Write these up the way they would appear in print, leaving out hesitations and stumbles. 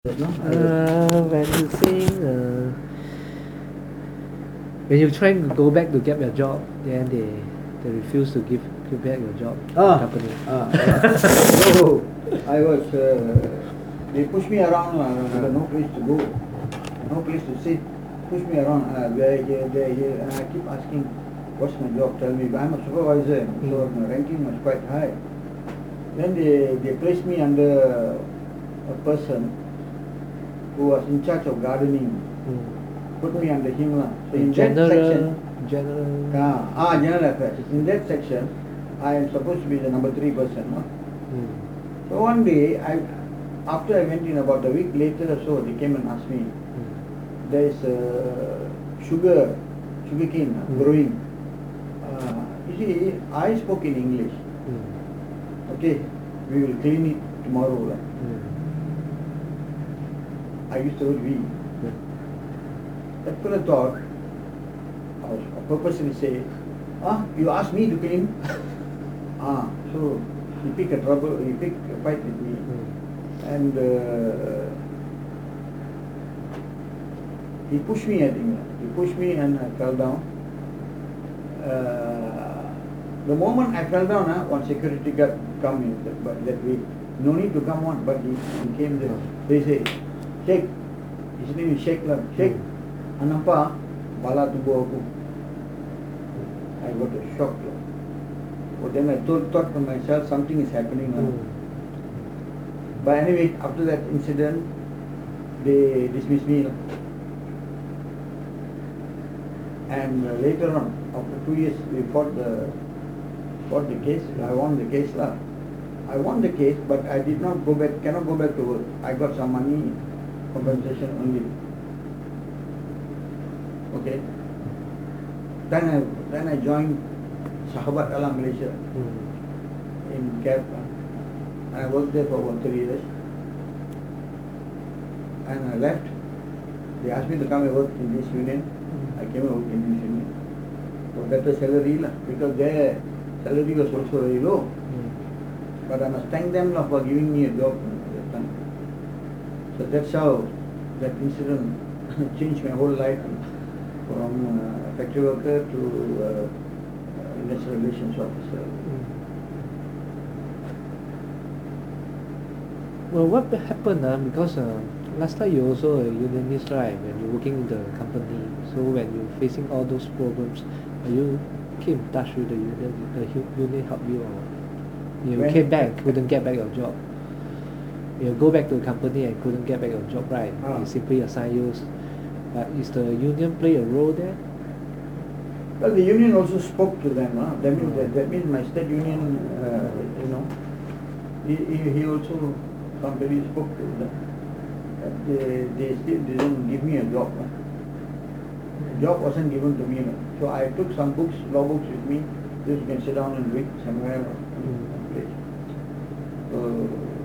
When you think when you try to go back to get your job, then they refuse to give back your job company. So I was they push me around, no place to go, no place to sit, push me around, there here, and I keep asking, what's my job? Tell me. I'm a supervisor, so my ranking was quite high. Then they placed me under a person who was in charge of gardening. Put me under him. So in general general affairs. In that section, I am supposed to be the number 3 person. So one day, after I went in, about a week later or so, they came and asked me, there is sugarcane growing. You see, I spoke in English. Okay, we will clean it tomorrow. I used the word we. That fellow thought, I was purposely say, you asked me to clean? So he picked a fight with me. And he pushed me, I think. He pushed me and I fell down. The moment I fell down, one security guard come in that way. No need to come on, but he came there. They say, Sheikh. His name is Sheikh. Sheikh, nampak bala tubuh aku. I got a shock. But then I thought to myself, something is happening now. But anyway, after that incident, they dismissed me. And later on, after 2 years, we fought the case. I won the case. I won the case, but I did not cannot go back to work. I got some money, compensation only. Okay. Then I joined Sahabat Alam Malaysia in CAP. I worked there for about 3 years. And I left. They asked me to come and work in this union. I came and worked in this union. For better salary, because their salary was also very low. But I must thank them for giving me a job at that time. So that's how that incident changed my whole life, from factory worker to industrial relations officer. Well, what happened? Because last time you also a unionist, right? When you're working in the company, so when you're facing all those problems, you came in touch with the union? The union helped you, or you came back, couldn't get back your job? You go back to the company and couldn't get back your job, right? They simply assign you. But is the union play a role there? Well, the union also spoke to them. That means my state union, he also somebody spoke to them. They still didn't give me a job. The job wasn't given to me. So I took some books, law books with me. Just you can sit down and read somewhere. Place. So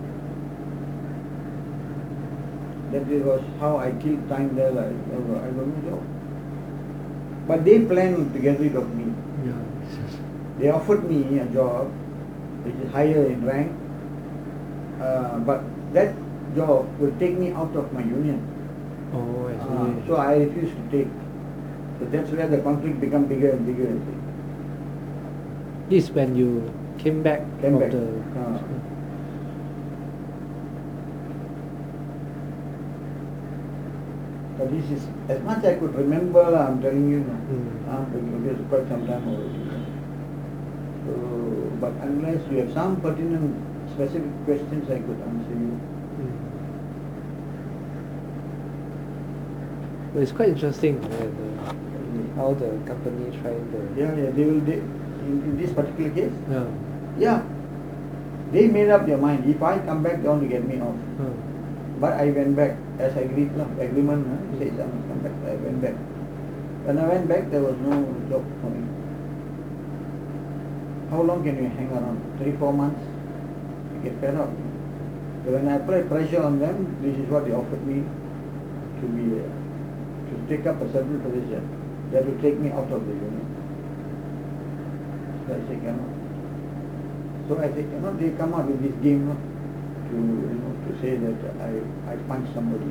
that was how I killed time there. I got no job. But they planned to get rid of me. They offered me a job which is higher in rank, but that job will take me out of my union. Oh, I see. So I refused to take. So that's where the conflict became bigger and bigger. This when you came back from the... But this is, as much I could remember, I'm telling you now, because it's quite some time already. So, but unless you have some pertinent, specific questions, I could answer you. Well, it's quite interesting how the company tried the... In this particular case? They made up their mind. If I come back, they want to get me off. But I went back, as I agreed, agreement says I must come back. I went back. When I went back, there was no job for me. How long can you hang around? 3-4 months? You get fed up. So when I applied pressure on them, this is what they offered me to take up a certain position that will take me out of the union. So I said, cannot. So I said, they come out with this game. to say that I punched somebody.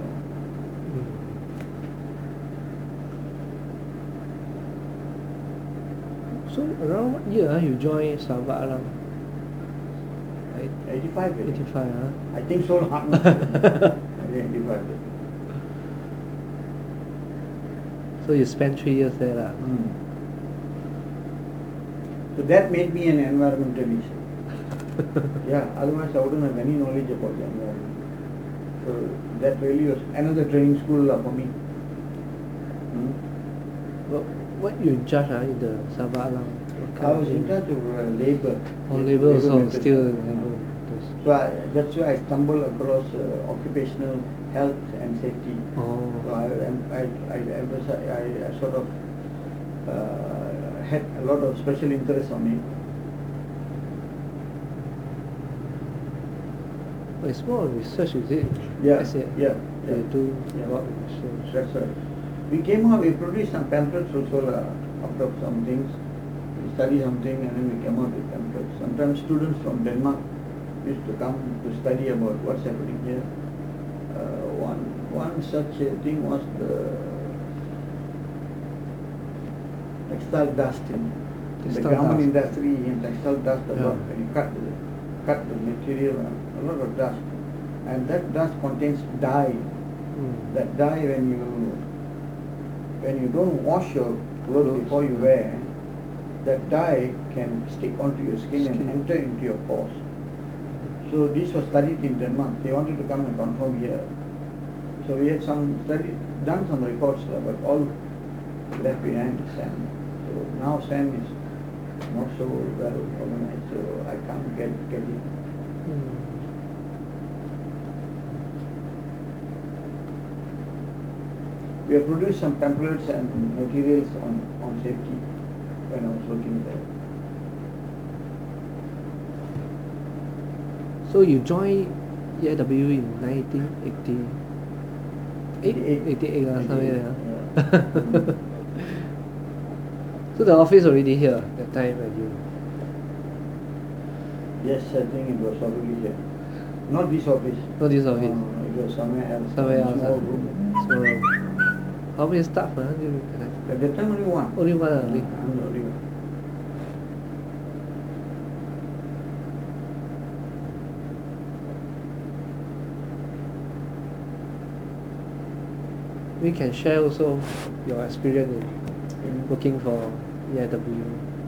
So around what year you joined Sahabat Alam? 85. 85, I think so. I think 85. So you spent 3 years there lah. So that made me an environmentalist. Yeah, otherwise I wouldn't have any knowledge about the environment. So that really was another training school for me. What you in charge in the Sahabat Alam? I was in charge of labor. Labor also, matters. still labor. So that's why I stumbled across occupational health and safety. Oh. So I sort of had a lot of special interest on it. But it's more research, is it? Yeah, I see. yeah. They do Yeah. a lot of research. That's right. We produced some pamphlets also out of some things. We study something and then we came out with pamphlets. Sometimes students from Denmark used to come to study about what's happening here. One such thing was the textile dust in the Textile garment dust. industry and textile dust a lot. Yeah. When you cut the material, a lot of dust. And that dust contains dye. That dye when you don't wash your clothes before you wear, that dye can stick onto your skin and enter into your pores. So this was studied in Denmark. They wanted to come and confirm here. So we had done some records, but all left behind SAM. So now SAM is not so well organized, so I can't get it. We have produced some pamphlets and materials on safety when I was working there. So you joined EIW in 1988? 88 something like that. Yeah. So the office already here that time when you... Yes, I think it was already here. Not this office. Not this office. It was somewhere else. Somewhere else. Small room. Small room. How many staff? At that time only one. Only one only. Only one. We can share also your experience in working for EIW.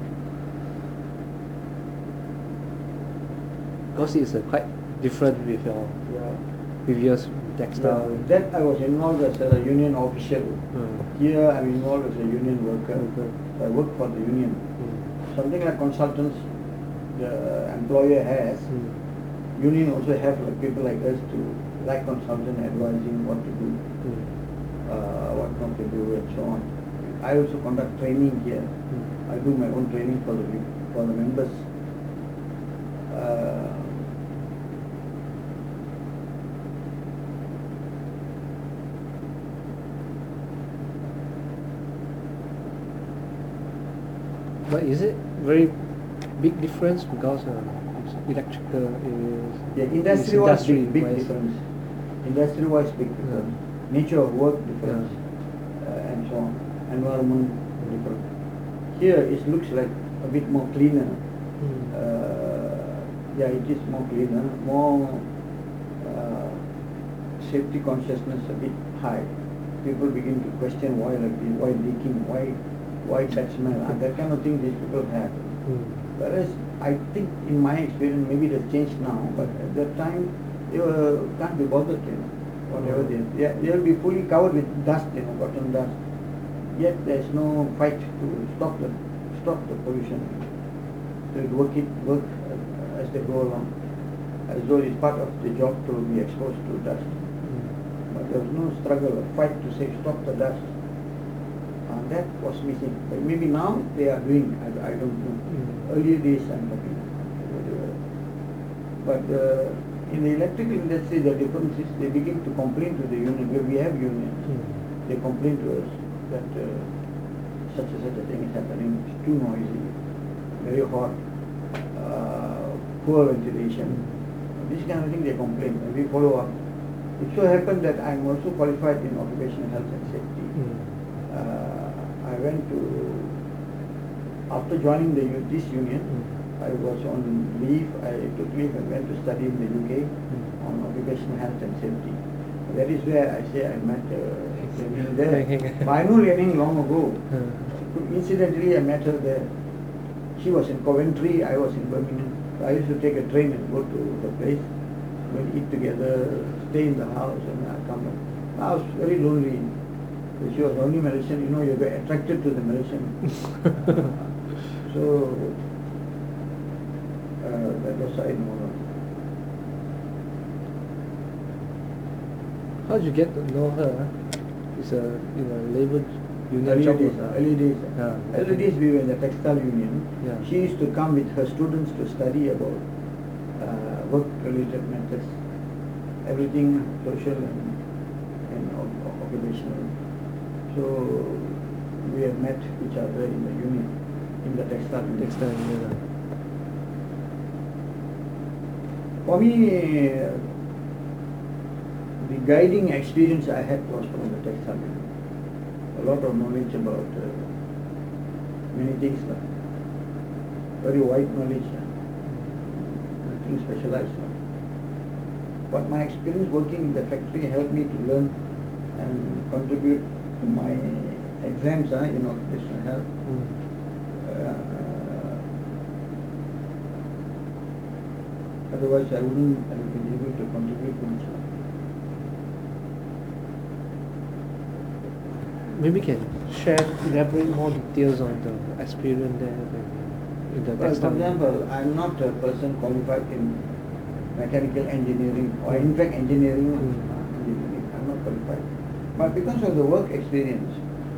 Because it's quite different with your previous textile. Yeah, that I was involved as a union official. Here I'm involved as a union worker. I work for the union. Something like consultants the employer has. Union also have like people like us to like consultant advising what to do, what not to do and so on. I also conduct training here. I do my own training for the members. But is it very big difference because it's electrical areas? Yeah, industry-wise big industry-wise. difference. Industry-wise big difference. Nature of work difference, and so on. Environment different. Here it looks like a bit more cleaner. Yeah, it is more cleaner, more safety consciousness a bit high. People begin to question why like this, why leaking, why that smell, and that kind of thing these people have. Whereas I think in my experience, maybe it has changed now, but at that time they can't be bothered, whatever they will be fully covered with dust, cotton dust. Yet there is no fight to stop the pollution. They work as they go along, as though it's part of the job to be exposed to dust. But there was no struggle or fight to say stop the dust. And that was missing. But maybe now they are doing, I don't know. Earlier days I'm talking. But in the electrical industry the difference is they begin to complain to the union. We have unions. They complain to us that such and such a thing is happening, it's too noisy, very hot, poor ventilation, This kind of thing they complain and we follow up. It so happened that I am also qualified in occupational health and safety. I went to, after joining this union, I was on leave. I took leave and went to study in the UK on occupational health and safety. That is where I say I met Lenin there. But I knew Lenin long ago. Incidentally, I met her there. She was in Coventry, I was in Birmingham. So I used to take a train and go to the place. We'll eat together, stay in the house, and I come back. I was very lonely. She was only Malaysian, you know, you get attracted to the Malaysian. So that was I know. How did you get to know her? It's a labor union Early job. days, early days. Yeah. Early days we were in the textile union. Yeah. She used to come with her students to study about work-related matters, everything social and occupational. So we have met each other in the union, in the textile union. Textile union. For me, the guiding experience I had was from the textile union. A lot of knowledge about many things, very wide knowledge, nothing specialized. But my experience working in the factory helped me to learn and contribute to my exams in occupational health. Otherwise, I wouldn't have been able to contribute much. Maybe can elaborate more details on the experience there in the Well, for textile. example, I am not a person qualified in mechanical engineering or in fact engineering. I am not qualified. But because of the work experience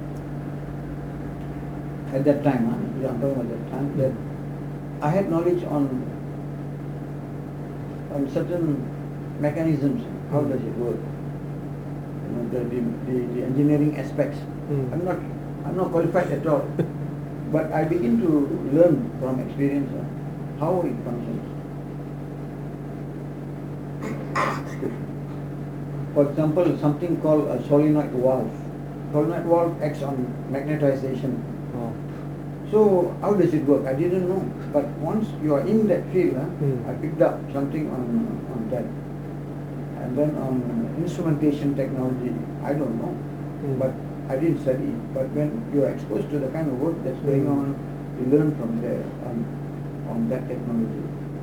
at that time, that I had knowledge on certain mechanisms. How does it work? The engineering aspects. I'm not qualified at all. But I begin to learn from experience how it functions. For example, something called a solenoid valve. Solenoid valve acts on magnetization. Oh. So how does it work? I didn't know. But once you are in that field, I picked up something on that. And then on instrumentation technology, I don't know. But I didn't study. But when you are exposed to the kind of work that's going on, you learn from there on that technology.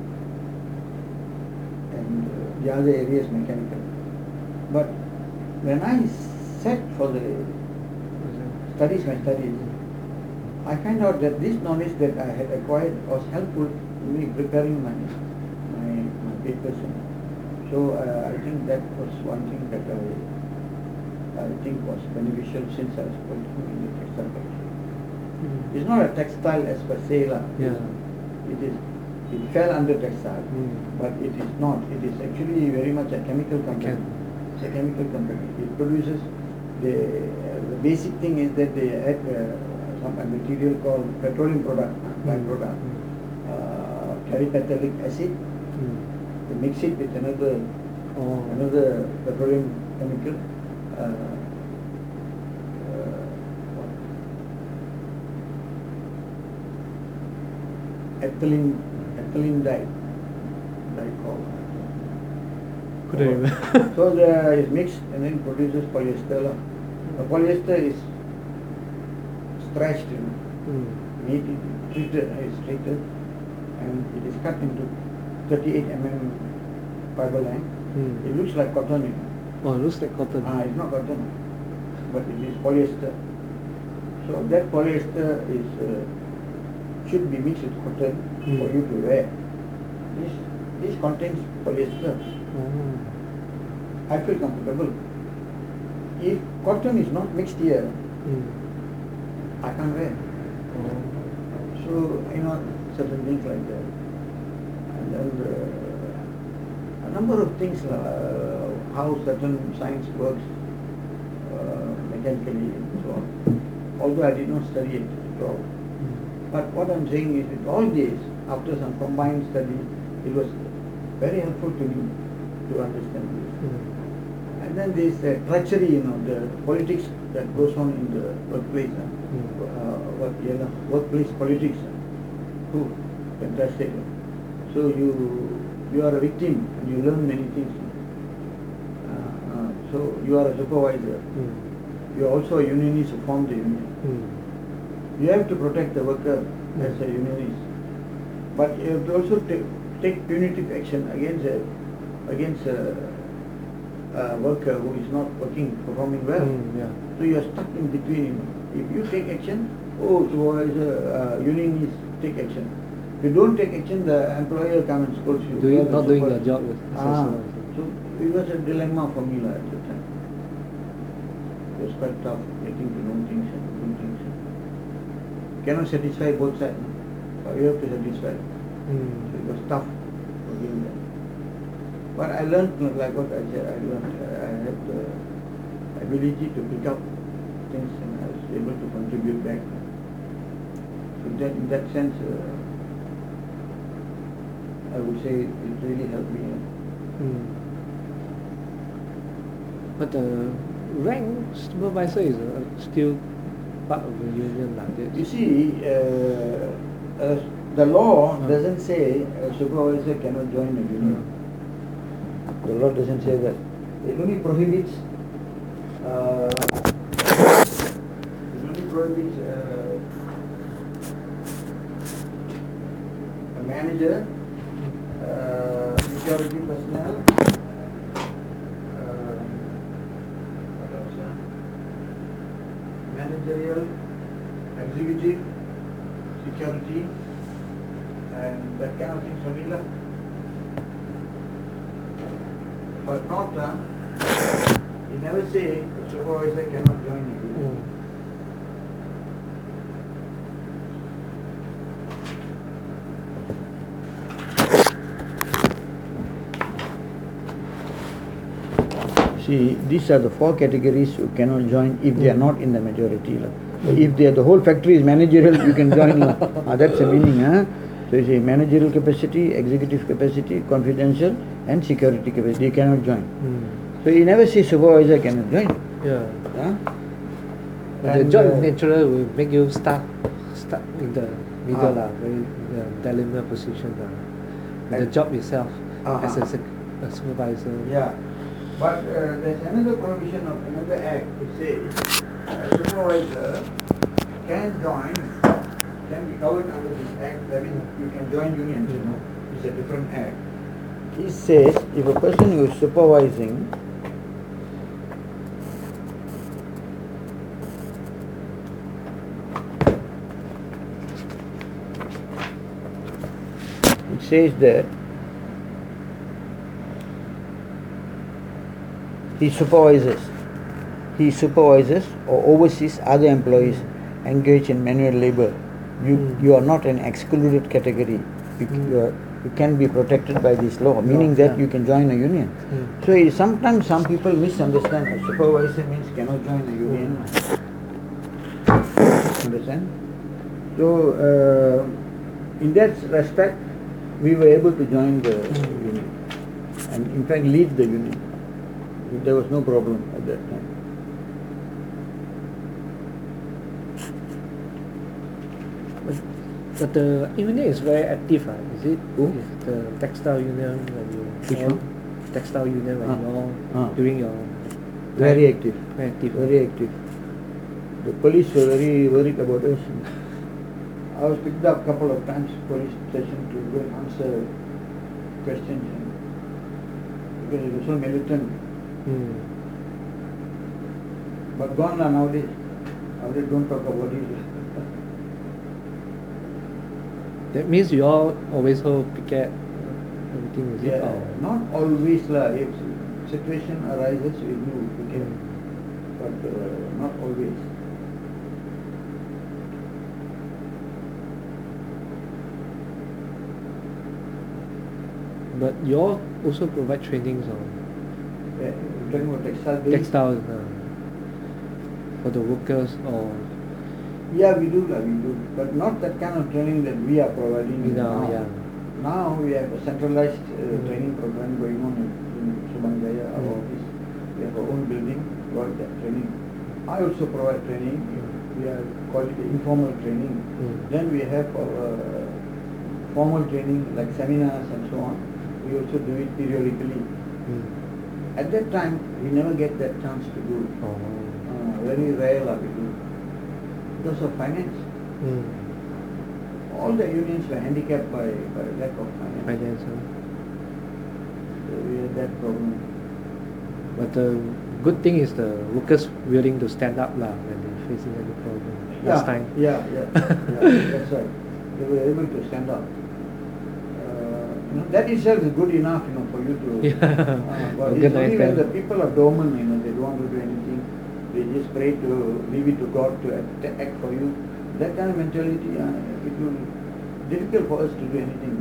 And the other area is mechanical. But when I set for the my studies, I find out that this knowledge that I had acquired was helpful in me preparing my papers. So I think that was one thing that I think was beneficial since I was working in the textile factory. It's not a textile as per se. Yeah. It fell under textile, but it is not. It is actually very much a chemical company. It's a chemical company. It produces the basic thing is that they add some material called petroleum product, byproduct, terephthalic acid. They mix it with another petroleum chemical. Ethylene glycol. Couldn't remember. So it's mixed and then produces polyester. The polyester is stretched, treated, and it is cut into 38 mm fiber length. It looks like cotton. Oh, it looks like cotton. It's not cotton, but it is polyester. So that polyester should be mixed with cotton for you to wear. This contains polyester. I feel comfortable. If cotton is not mixed here, I can't wear. So, certain things like that. And then a number of things, how certain science works mechanically and so on. Although I did not study it at all. But what I'm saying is with all this, after some combined study, it was very helpful to me to understand this. Mm. And then this treachery, the politics that goes on in the workplace, workplace politics, fantastic. So you are a victim and you learn many things. So you are a supervisor. You are also a unionist who formed the union. You have to protect the worker as a unionist, but you have to also take punitive action against a worker who is not performing well. Yeah. So you are stuck in between. If you take action, supervisor, unionists take action. If you don't take action, the employer comes and scolds you. Not doing your job. So it was a dilemma for me at the time. It was quite tough getting to know things and do things. Cannot satisfy both sides. But you have to satisfy. So it was tough for doing that. But I learned, like what I said, I had the ability to pick up things and I was able to contribute back. So in that sense, I would say it really helped me. But the rank supervisor is still part of the union. You see, the law doesn't say a supervisor cannot join a union. The law doesn't say that. It only prohibits a manager, security personnel, managerial, executive, security, and that kind of things only. But not, you never say a supervisor cannot join you. See, these are the 4 categories who cannot join if they are not in the majority. If the whole factory is managerial, you can join. That's the meaning. So you say managerial capacity, executive capacity, confidential, and security capacity. You cannot join. So you never say supervisor cannot join. Yeah. The job natural will make you stuck in the middle, very dilemma position. The job itself as a supervisor. Yeah. But there's another provision of another act. It says a supervisor can be covered under this act. That means you can join unions. It's a different act. It says if a person who is supervising says that he supervises or oversees other employees engaged in manual labor. You are not an excluded category. You can be protected by this law, meaning that you can join a union. So sometimes some people misunderstand a supervisor means cannot join a union. Understand? So in that respect, we were able to join the union and in fact lead the union. There was no problem at that time. But the union is very active, is it? Is the textile union textile union when you're doing your very active. Very active. The police were very worried about us. I was picked up a couple of times police station to go and answer questions because it was so militant. But gone nowadays. Nowadays don't talk about it. That means you all always hold picket everything, is it? Not always if situation arises we do picket, but not always. But you all also provide trainings on talking about textiles for the workers or? Yeah, we do, but not that kind of training that we are providing now. Now we have a centralized training program going on in Subangaya, our office. We have our own building, got that training. I also provide training. We are called it informal training. Then we have our formal training like seminars and so on. We also do it periodically. At that time, we never get that chance to do it. Very rare we do. Because of finance. All the unions were handicapped by lack of finance. So we had that problem. But the good thing is the workers willing to stand up when they're facing any problem. Last time. Yeah, that's right. They were able to stand up. That itself is good enough, for you to. But it's only when the people are dormant, they don't want to do anything. They just pray to leave it to God to act for you. That kind of mentality, it will be difficult for us to do anything.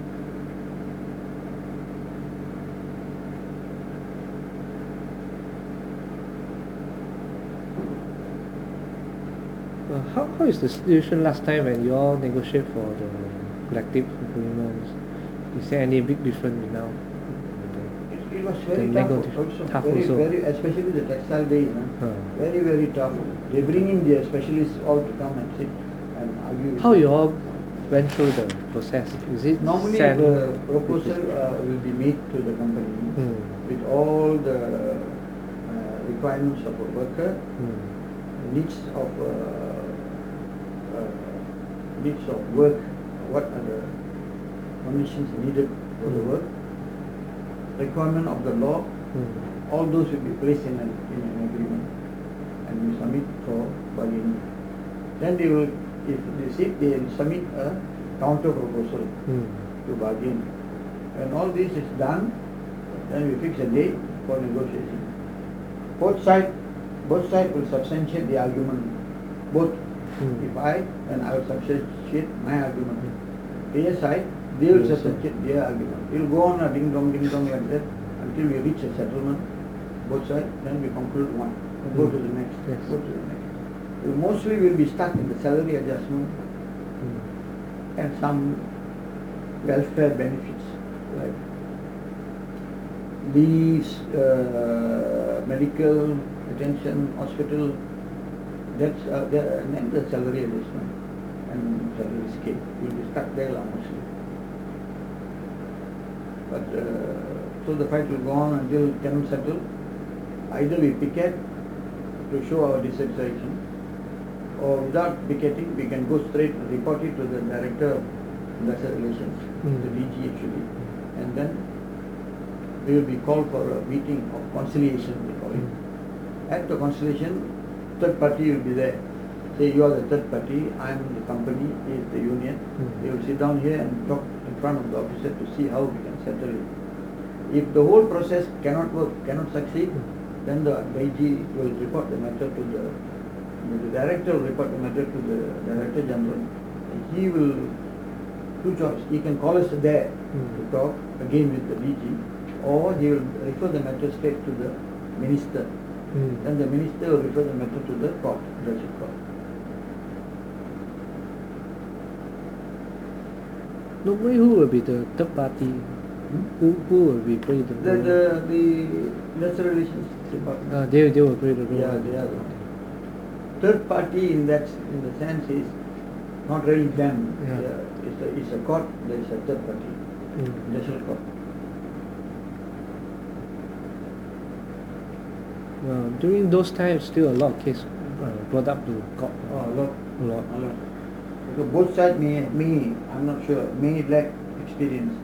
How is the situation last time when you all negotiate for the collective agreements? Is there any big difference now? It was very tough also. Very, especially the textile days. Very, very tough. They bring in their specialists all to come and sit and argue. How you all went through the process? Is it normally the proposal will be made to the company with all the requirements of a worker, needs of work, what are the conditions needed for the work, requirement of the law, all those will be placed in an agreement and we submit for bargaining. Then they will, if they sit, they will submit a counter proposal to bargain. When all this is done, then we fix a date for negotiation. Both sides will substantiate the argument. Both. If I will substantiate my argument. Their side, they will substantiate their argument. It will go on a ding dong like that until we reach a settlement. Both sides, then we conclude one. We'll go to the next. Go to the next. We mostly will be stuck in the salary adjustment and some welfare benefits like leaves, medical attention, hospital. That's and then the salary adjustment and salary scale. We'll be stuck there mostly. But so the fight will go on until it cannot settle. Either we picket to show our dissatisfaction, or without picketing, we can go straight and report it to the Director of Industrial Relations, the DG actually, and then we will be called for a meeting of conciliation, we call it. At the conciliation, third party will be there. Say you are the third party, I am the company, he is the union. They will sit down here and talk in front of the officer to see how we can settle it. If the whole process cannot work, cannot succeed, then the DG will report the matter to the director will report the matter to the Director General. And he will, two choices, he can call us there to talk again with the DG, or he will refer the matter straight to the minister. Then the minister will refer the matter to the court, judicial court. Normally, who will be the third party? Who will be play the role? The Industrial Relations Department. They will play the role. Yeah, they are. Third party in the sense is not really them. Yeah. It's a court. There is a third party, judicial court. During those times, still a lot of cases brought up to court. A lot. So both sides I'm not sure, may lack experience.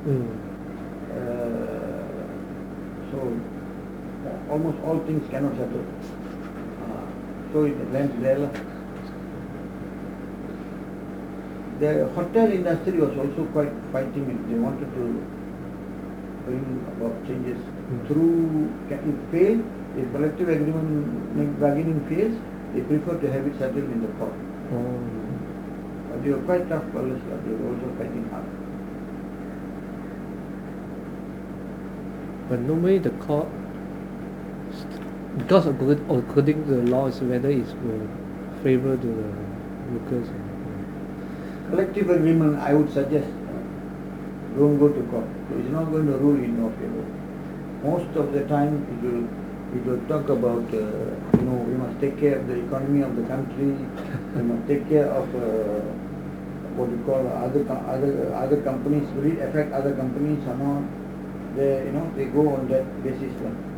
So almost all things cannot settle. So it lands there. The hotel industry was also quite fighting it. They wanted to bring about changes through, if failed, if collective agreement bargaining fails, they prefer to have it settled in the court. But they were quite tough fellows, they were also fighting hard. But normally the court, because according to the law, is whether it will favor to the workers. Collective agreement, I would suggest, don't go to court. So it's not going to rule in your favor. Most of the time it will talk about we must take care of the economy of the country. We must take care of what you call other companies. Will it affect other companies or not? They go on that basis.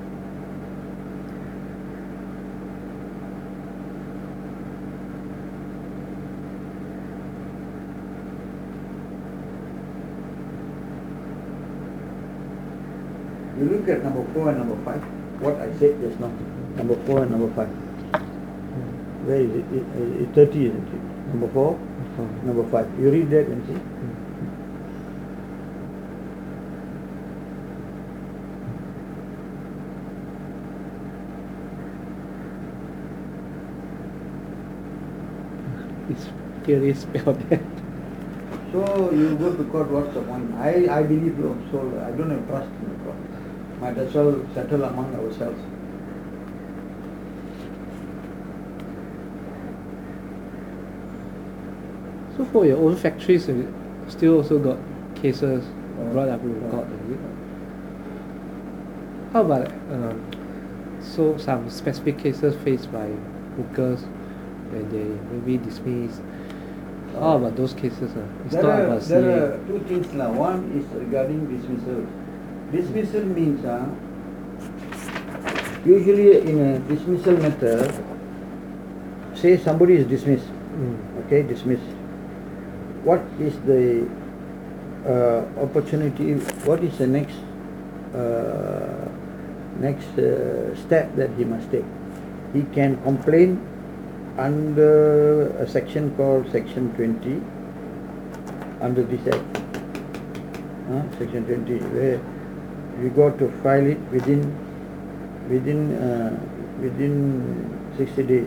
You look at number 4 and number 5, what I said just now, number 4 and number 5. Where is it? It's 30, isn't it? Number 4, number 5. You read that and see. It's clearly spelled that. So you go to court, what's the point? I believe so I don't have trust in the court. Might as well settle among ourselves. So for your own factories, you still also got cases brought up in court, is it? How about so some specific cases faced by workers when they maybe dismissed? How about those cases? It's not about There CA. are two things now. One is regarding dismissal. Dismissal means usually in a dismissal matter, say somebody is dismissed. Okay, dismissed. What is the opportunity? What is the next step that he must take? He can complain under a section called Section 20 under this Act. Section 20, where you got to file it within 60 days.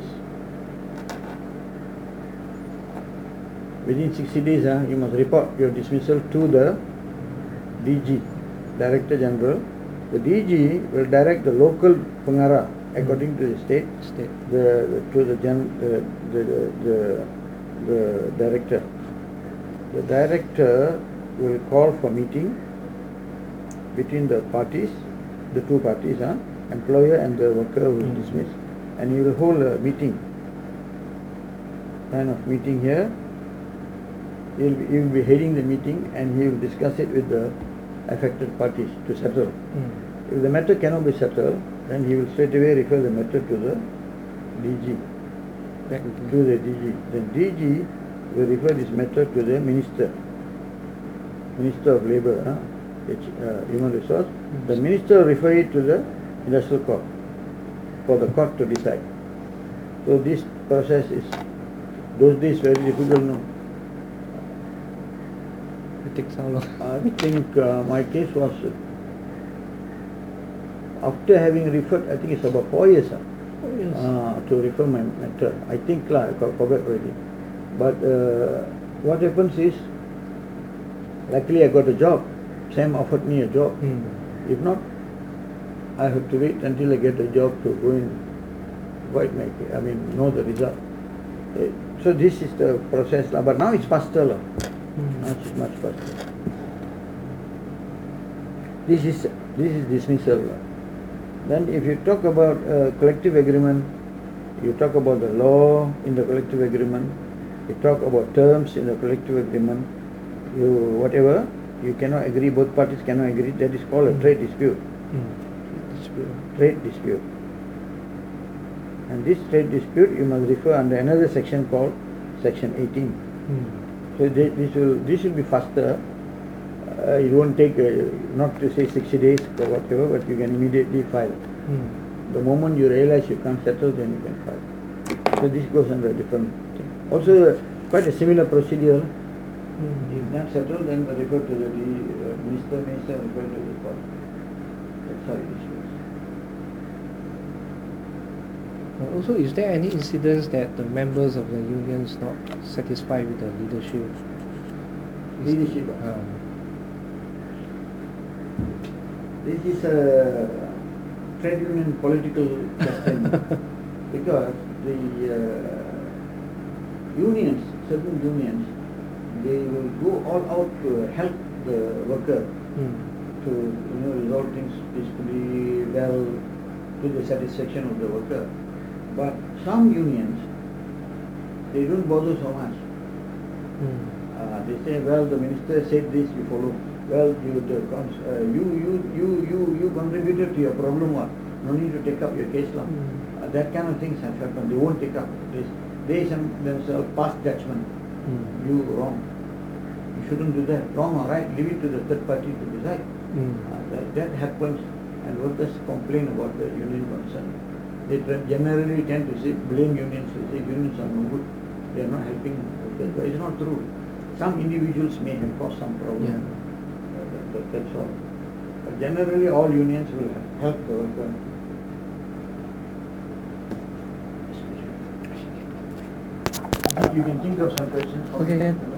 Within 60 days, you must report your dismissal to the DG, Director General. The DG will direct the local pengarah according to the state, the director. The director will call for meeting between the parties, the two parties, employer and the worker who is dismissed, and he will hold a meeting, kind of meeting here. He will be heading the meeting and he will discuss it with the affected parties to settle. If the matter cannot be settled, then he will straight away refer the matter to the DG. To the DG. Then DG will refer this matter to the Minister of Labour, Human Resource. The Minister will refer it to the Industrial Court for the court to decide. So this process is, those days, very difficult now. It takes how long? I think my case was, after having referred, I think it's about 4 years to refer my matter. I think I forgot already. But what happens is, luckily I got a job. Sam offered me a job. If not, I have to wait until I get a job to go in, know the result. So this is the process, but now it's faster. Now it's much faster. This is dismissal. Then if you talk about collective agreement, you talk about the law in the collective agreement, you talk about terms in the collective agreement, whatever, you cannot agree, both parties cannot agree, that is called a trade dispute. Trade dispute. And this trade dispute you must refer under another section called Section 18. So this will be faster. It won't take, not to say 60 days or whatever, but you can immediately file. The moment you realize you can't settle, then you can file. So this goes under a different thing. Also, quite a similar procedure. If not settled, then refer to the minister, refer to the court. That's how it is. Also, is there any incidents that the members of the union is not satisfied with the leadership? Leadership. This is a trade union political question because the unions, certain unions, they will go all out to help the worker Mm. to resolve things peacefully, well, to the satisfaction of the worker. But some unions, they don't bother so much. Mm. They say, well, the minister said this, you follow. Well, you contributed to your problem, what? No need to take up your case law. Mm. That kind of things have happened. They won't take up this. They themselves pass judgment. Mm. You wrong. You shouldn't do that. Wrong or right, leave it to the third party to decide. Mm. That happens, and workers complain about the union concern. They generally tend to say, blame unions. They say unions are no good. They are not helping workers. But it's not true. Some individuals may have caused some problem. Yeah. That's all. But generally, all unions will help the worker. You can think of some questions. Okay,